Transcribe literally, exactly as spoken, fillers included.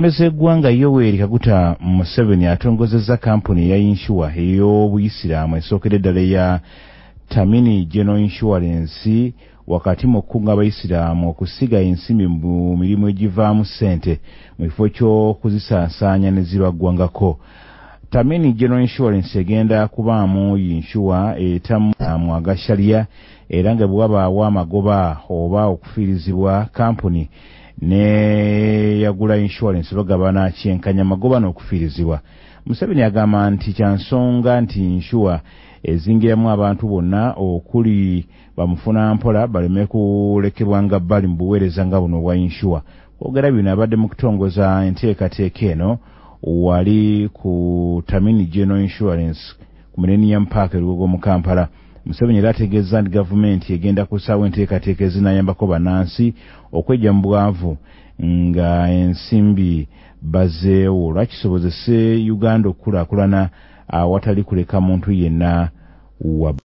Omukulembeze w'eggwanga Yoweri Kaguta Museveni atongozezza kampuni ya inshuwa ey'obuyisiraamu esookera eddala ya Tamini General Insurance wakati mu kkunga abayisiraamu okusiga ensimbi mu mirimu egivaamu ssente mu kifo ky'okuzisaasaanya ne zirwaggwangako. Tamini General Insurance egenda kubaamu inshuwa etamu agashaliya era nga bwe wabaawo amagoba oba okufiirizibwa kampuni ne yagula insurance bagabana kyenkanya magoba n'okufiirizibwa. Museveni agamba nti kyansonga nti inshuwa ezingiramu abantu bonna okuli bamufuna mpola baleme kulekerwa nga bali mu buweereza nga buno obwa inshuwa. Kwogera bino abadde mu kutongoza enteekateeka eno wali ku Tamini General Insurance ku Millennium Park Lugogo mu Kampala. Museveni era ategeezza nti gavumenti egenda kusaawa enteekateeka ezinaayambako bannansi okwejja mu bwavu nga ensimbi bazeewo lwakisobozese Uganda okukulaakulana awatali kuleka muntu yenna wa